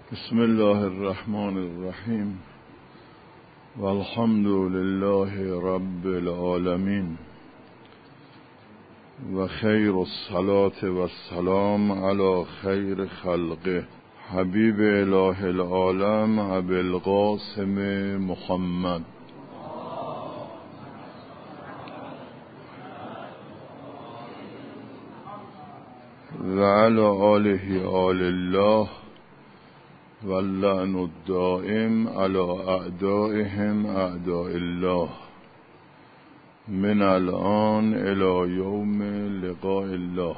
بسم الله الرحمن الرحیم والحمد لله رب العالمین و خیر الصلاة و السلام علی خیر خلقه حبیب اله العالم ابی القاسم محمد و علی آله آل الله واللعن الدائم على اعدائهم اعداء الله من الان الى یوم لقاء الله.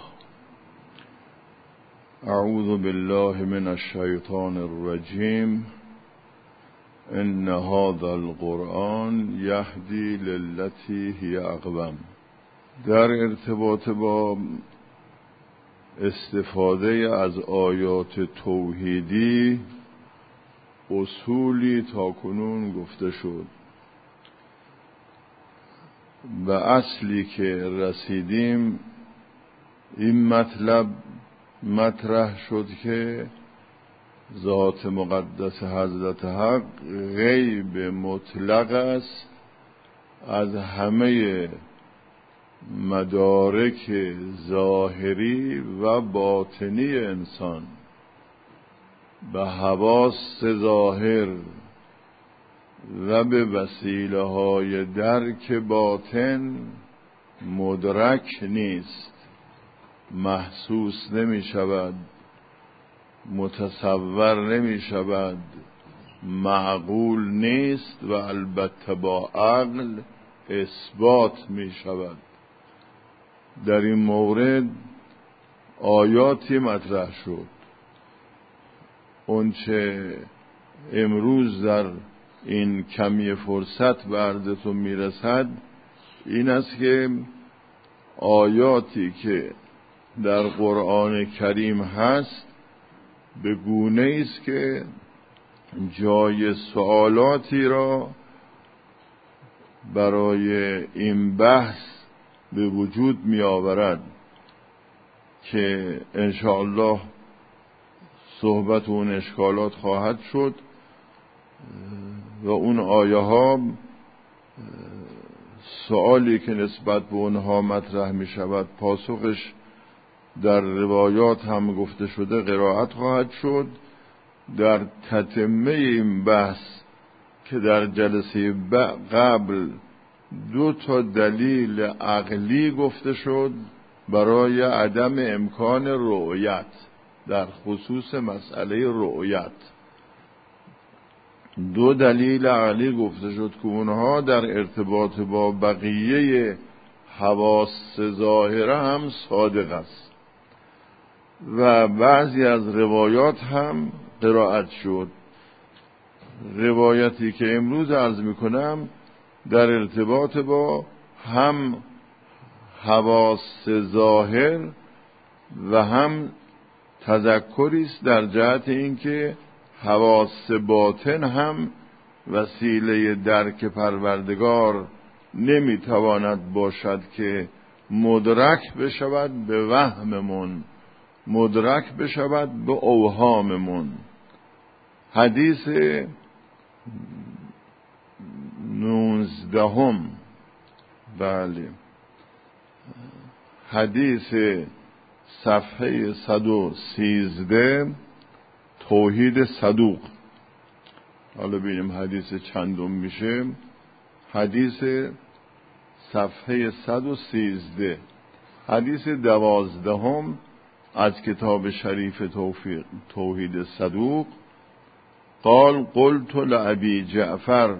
اعوذ بالله من الشیطان الرجیم. ان هذا القرآن یهدی للتی هی اقوم. در ارتباط با استفاده از آیات توحیدی اصولی تاکنون گفته شد. به اصلی که رسیدیم این مطلب مطرح شد که ذات مقدس حضرت حق غیب مطلق است از همه مدارک ظاهری و باطنی انسان. به حواس ظاهر و به وسیله های درک باطن مدرک نیست، محسوس نمی شود، متصور نمی شود، معقول نیست و البته با عقل اثبات می شود. در این مورد آیاتی مطرح شد. اونچه امروز در این کمی فرصت به عرضتون میرسد این است که آیاتی که در قرآن کریم هست به گونه است که جای سوالاتی را برای این بحث به وجود می آورد که انشاءالله صحبت اون اشکالات خواهد شد و اون آیه ها سوالی که نسبت به اونها مطرح می شود پاسخش در روایات هم گفته شده قرائت خواهد شد. در تتمه این بحث که در جلسه قبل 2 دلیل عقلی گفته شد برای عدم امکان رؤیت در خصوص مسئله رؤیت، 2 دلیل عقلی گفته شد که اونها در ارتباط با بقیه حواس ظاهره هم صادق است و بعضی از روایات هم قرائت شد. روایتی که امروز عرض میکنم در ارتباط با هم حواس ظاهر و هم تذکری است در جهت اینکه حواس باطن هم وسیله درک پروردگار نمیتواند باشد که مدرک بشود به وهممون، مدرک بشود به اوهاممون. حدیث 19 بله، حدیث صفحه 113 توحید صدوق. حالا ببینیم حدیث چندم میشه. حدیث صفحه 113 حدیث 12 از کتاب شریف توحید صدوق. قال قلت لأبي جعفر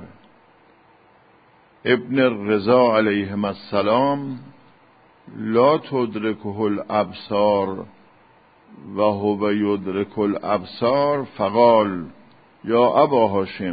ابن الرضا علیهم السلام لا تدركه الابصار و هو يدرك الابصار فقال یا ابا هاشم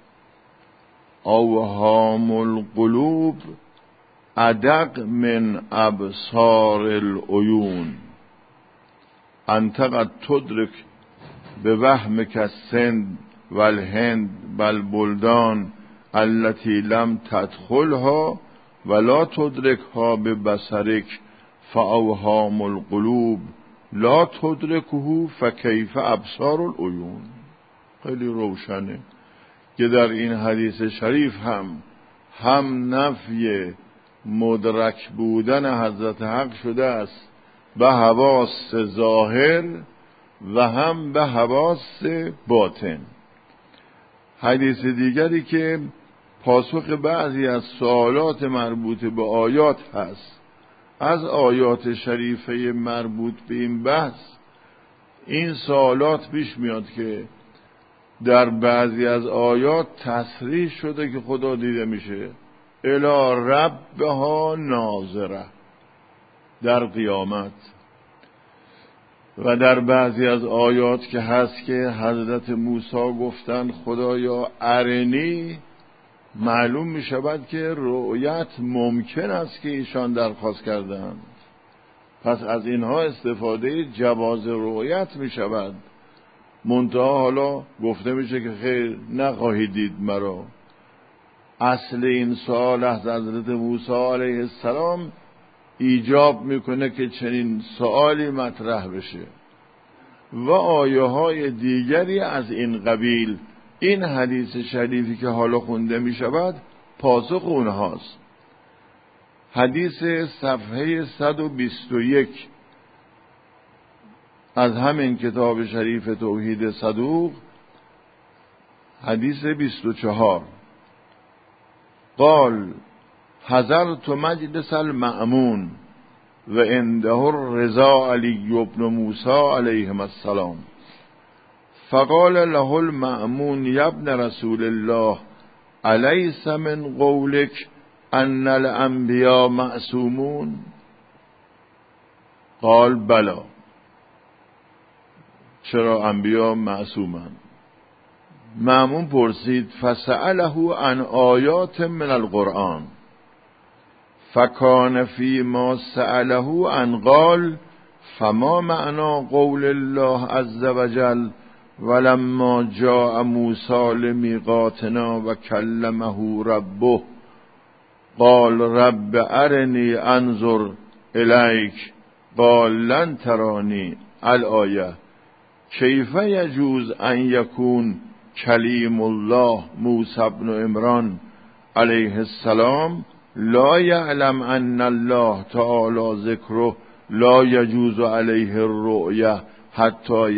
اوهام القلوب ادق من ابصار العیون انت قد تدرک بوهمک السند والهند والبلدان التي لم تدخلها ولا تدركها ببصرك فاوهام القلوب لا تدركه فكيف ابصار العيون. خیلی روشنه که در این حدیث شریف هم نفی مدرک بودن حضرت حق شده است به حواس ظاهر و هم به حواس باطن. حدیث دیگری که پاسخ بعضی از سوالات مربوط به آیات هست از آیات شریفه مربوط به این بحث، این سوالات پیش میاد که در بعضی از آیات تصریح شده که خدا دیده میشه الی ربها ناظره در قیامت، و در بعضی از آیات که هست که حضرت موسی گفتن خدایا ارنی، معلوم می شود که رؤیت ممکن است که ایشان درخواست کردند. پس از اینها استفاده جواز رؤیت می شود. منتها حالا گفته میشه که خیر نخواهید دید مرا. اصل این سوال از حضرت موسی علیه السلام ایجاب میکنه که چنین سوالی مطرح بشه و آیه های دیگری از این قبیل. این حدیث شریفی که حالا خونده می شود پاسخ اونهاست. حدیث صفحه 121 از همین کتاب شریف توحید صدوق، حدیث 24: قال حضرت مجلس المأمون و عنده الرضا علی بن موسی علیهم السلام، فقال له المأمون یا ابن رسول الله الیس من قولک ان الانبیاء معصومون؟ قال بلا، چرا انبیا معصومند؟ مأمون پرسید فسأله عن آیات من القرآن فکان فی ما سأله عن قال فما معنى قول الله عز وجل ولما جاء موسی لمیقاتنا و کلمه ربه قال رب ارنی انظر الیک قال لن ترانی الآیه کیف یجوز ان یکون کلیم الله موسی بن عمران علیه السلام لا یعلم ان الله تعالی ذکره لا یجوز علیه الرؤیه حتی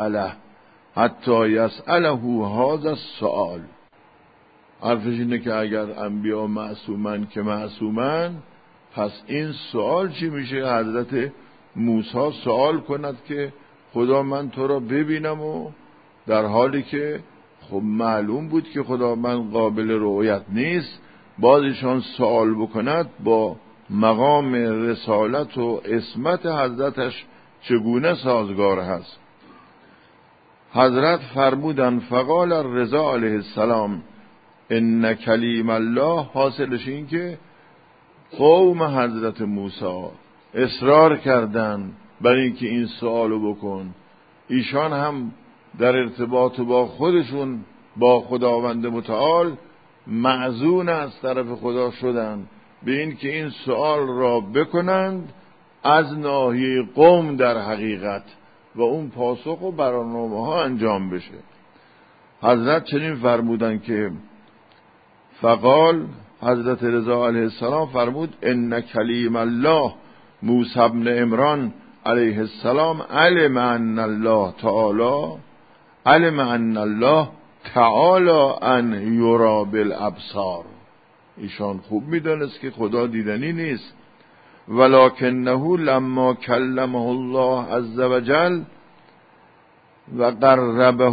یسأله هذا السؤال. حرفش اینه که اگر انبیا معصومن که معصومن، پس این سوال چی میشه؟ حضرت موسی سوال کند که خدا من تو را ببینم، و در حالی که خب معلوم بود که خدا من قابل رؤیت نیست، بازشان سوال بکند با مقام رسالت و عصمت حضرتش چگونه سازگار هست. حضرت فرمودن فقال الرضا علیه السلام ان کلیم الله، حاصلش این که قوم حضرت موسی اصرار کردند بر اینکه این سوالو بکن. ایشان هم در ارتباط با خودشون با خداوند متعال معزون از طرف خدا شدند به این که این سوال را بکنند از ناحیه قوم در حقیقت، و اون پاسخ و برنامه ها انجام بشه. حضرت چنین فرمودن که فقال، حضرت رضا علیه السلام فرمود ان کلیم الله موسی بن عمران علیه السلام علم ان الله تعالی ان یرا بالابصار. ایشان خوب میدانست که خدا دیدنی نیست. ولکنه لما کلمه الله عز وجل و قربه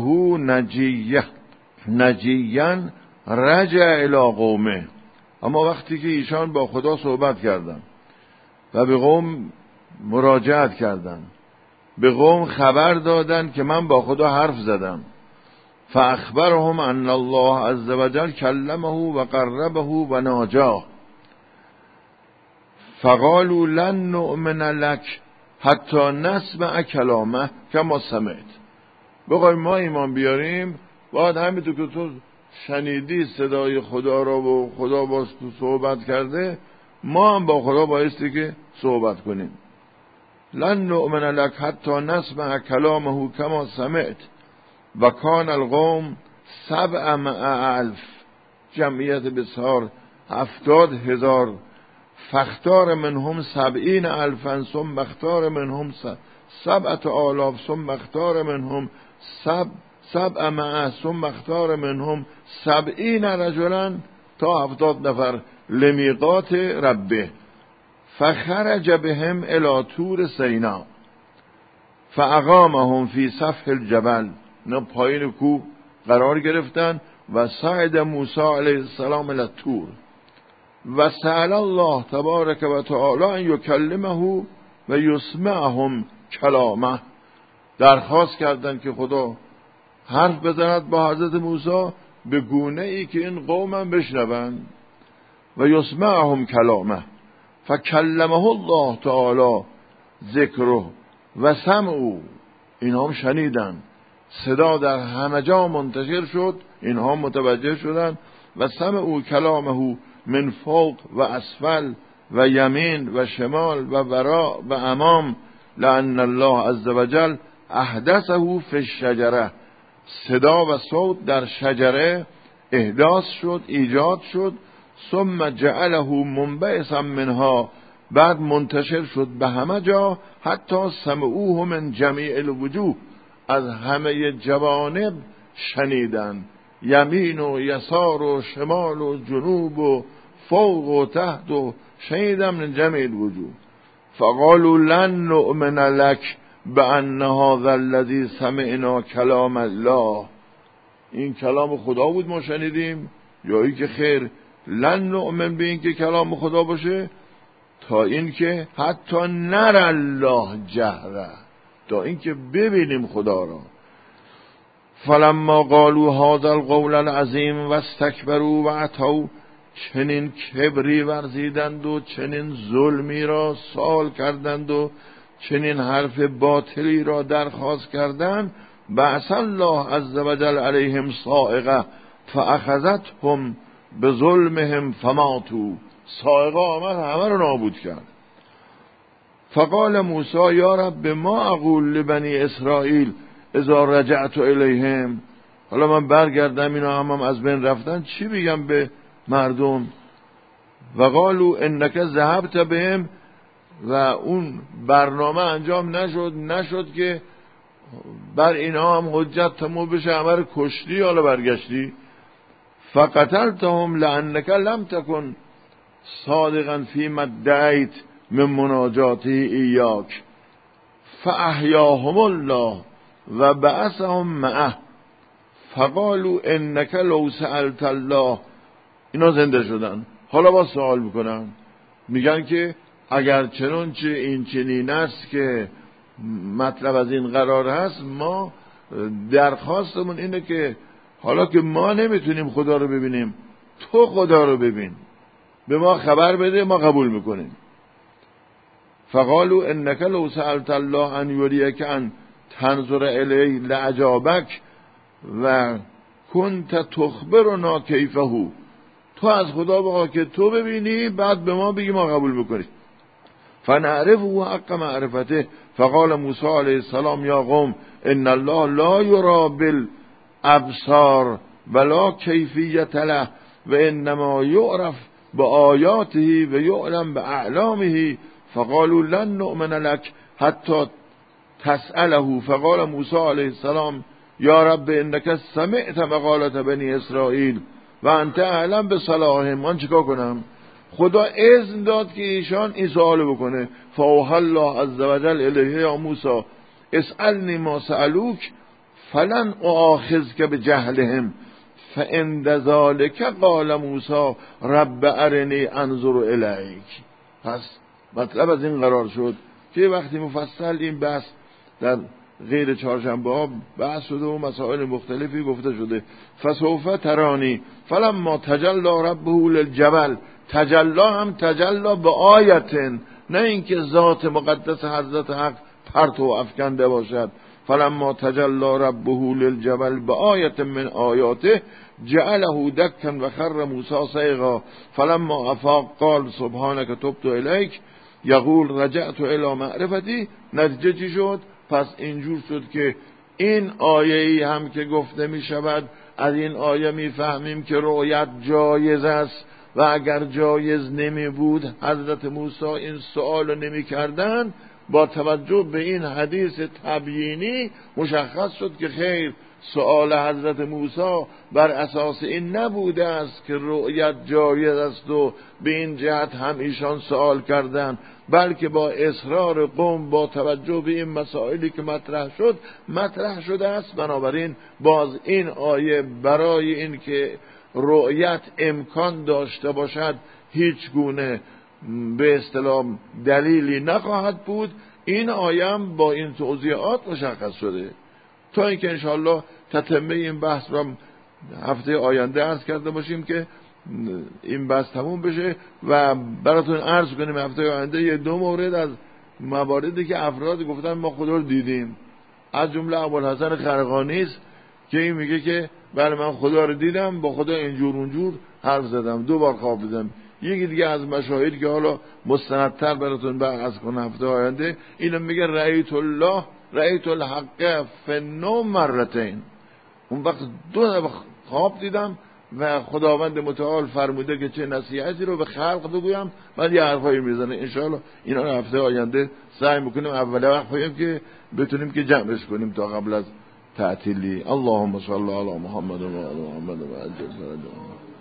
نجیا رجع الی قومه. اما وقتی که ایشان با خدا صحبت کردند و به قوم مراجعت کردند، به قوم خبر دادند که من با خدا حرف زدم، فاخبرهم ان الله عز وجل کلمه و قربه و ناجاه، فقالوا لن نؤمن لك حتی نسمع کلامه کما سمعت. بخوایم ما ایمان بیاریم باید همینطور که تو شنیدی صدای خدا را و خدا با تو صحبت کرده، ما هم با خدا بایستی که صحبت کنیم. لن نؤمن لك حتی نسمع کلامه کما سمعت و کان القوم 700,000 جمعیت بسیار 70,000 فاختار منهم 70,000 ثم اختار منهم 7,000 ثم اختار منهم 700 ثم اختار منهم 70 رجلا تا 70 نفر لمیقات ربه فخرج بهم الى طور سینا فاقامهم فی سفح الجبل. نه پایین کوه قرار گرفتن و صعد موسی علیه السلام الى طور و سأل الله تبارک و تعالی ان یکلمه و یسمعهم کلامه. درخواست کردند که خدا حرف بزند با حضرت موسی به گونه ای که این قوم هم بشنوند. و یسمعهم کلامه فکلمه الله تعالی ذکره و سمعوا. اینها هم شنیدن، صدا در همه جا منتشر شد، اینها متوجه شدند. و سمعوا کلامه من فوق و اسفل و یمین و شمال و وراء و امام لأن الله عز وجل احدثه فی الشجره. صدا و صوت در شجره احداث شد، ایجاد شد. ثم جعله منبعثا منها، بعد منتشر شد به همه جا. حتی سمعوه من جمیع الوجوه، از همه جوانب شنیدن، یمین و یسار و شمال و جنوب و فوق و تحت و شنیدن من جمیع الوجوه. فقالوا لن نؤمن لك بأن هذا الذي سمعنا کلام الله. این کلام خدا بود ما شنیدیم، یا این که خیر لن نؤمن به این که کلام خدا باشه تا این که حتی نر الله جهره، تا این که ببینیم خدا را. فلما قالوا هذا القول العظیم و استکبروا و عتوا، چنین کبری ورزیدند و چنین ظلمی را سال کردند و چنین حرف باطلی را درخواست کردند. بعث الله عز وجل علیهم صاعقه فاخذتهم بظلمهم فماتوا. صاعقه آمد همه را نابود کرد. فقال موسی یا رب ما اقول لبنی اسرائیل اذا رجعت الیهم. حالا من برگردم اینا هم از بین رفتن، چی بگم به مردم؟ و قالوا انک ذهبت بهم، و اون برنامه انجام نشد که بر اینا هم حجت تموم بشه، همه رو کشتی، حالا برگشتی. فقتلتهم لانک لم تکن صادقا فیما ادعیت من مناجاته ایاک فاحیاهم الله و بعثهم معه فقالوا انک لو سألت الله. اینا زنده شدن. حالا با سوال میکنن، میگن که اگر چنانچه این چنین است که مطلب از این قرار هست، ما درخواستمون اینه که حالا که ما نمیتونیم خدا رو ببینیم، تو خدا رو ببین، به ما خبر بده، ما قبول میکنیم. فقالوا انک لو سألت الله ان یریک ان تنظر الیه لعجابک و کنت تخبرنا کیفه. تو از خدا بخواه که تو ببینی، بعد به ما بگی، ما قبول بکنیم. فنعرفه حق معرفته. فقال موسی علیه السلام یا قوم ان الله لا یری بالابصار ولا کیفیت له و انما یعرف بآیاته و یعلم باعلامه. فقالوا لن نؤمن لك حتی تسأله. فقال موسی علیه السلام یا رب انک سمعت مقالت بنی اسرائیل و انت اعلم بصلاحهم. من چیکار کنم؟ خدا اذن داد که ایشان این سوال بکنه. فاوحی الله عز وجل الیه یا موسی اسألنی ما سألوک فلن آخذک بجهلهم فعند ذلک قال موسی رب ارنی انظر الیک. پس مطلب از این قرار شد که وقتی مفصل این بحث در غیر چهارشنبه ها بحث شده و مسائل مختلفی گفته شده. فسوف ترانی فلما تجلی ربه للجبل. تجلا هم تجلا به آیتن، نه اینکه ذات مقدس حضرت حق پرتو افکنده باشد. فلما تجلی ربه للجبل به آیت من آیاته جعله دکا و خر موسی صیغا فلما افاق قال سبحانك تبت الیک یقول رجعت الی معرفتی. نتیجه چی شد؟ پس اینجور شد که این آیه ای هم که گفته می شود، از این آیه می فهمیم که رؤیت جایز است و اگر جایز نمی بود حضرت موسی این سوال نمی کردن. با توجه به این حدیث تبیینی مشخص شد که خیر، سؤال حضرت موسی بر اساس این نبوده است که رؤیت جایز است و به این جهت هم ایشان سؤال کردند، بلکه با اصرار قوم با توجه به این مسائلی که مطرح شده است. بنابراین باز این آیه برای این که رؤیت امکان داشته باشد هیچ گونه به اصطلاح دلیلی نخواهد بود. این آیه هم با این توضیحات مشخص شده تا اینکه انشاءالله تتمه این بحث رو هفته آینده عرض کرده باشیم که این بحث تموم بشه و براتون عرض کنیم هفته آینده یه دو مورد از مواردی که افراد گفتن ما خدا رو دیدیم. از جمله ابوالحسن خرقانی است که این میگه که بله من خدا رو دیدم، با خدا اینجور اونجور حرف زدم، 2 بار خواب دیدم. یکی دیگه از مشاهیر که حالا مستندتر براتون بحث کنم هفته آینده، اینو میگه رأیت الحق فی النوم مرتین. اون وقت 2 دفعه خواب دیدم و خداوند متعال فرموده که چه نصیحتی رو به خلق بگویم، بعد یه حرفایی میزنه. انشاءالله اینا رو هفته آینده سعی میکنیم اول وقت بگیم که بتونیم که جمعش کنیم تا قبل از تعطیلی. اللهم صل علی محمد و آل محمد و عجل فرجهم.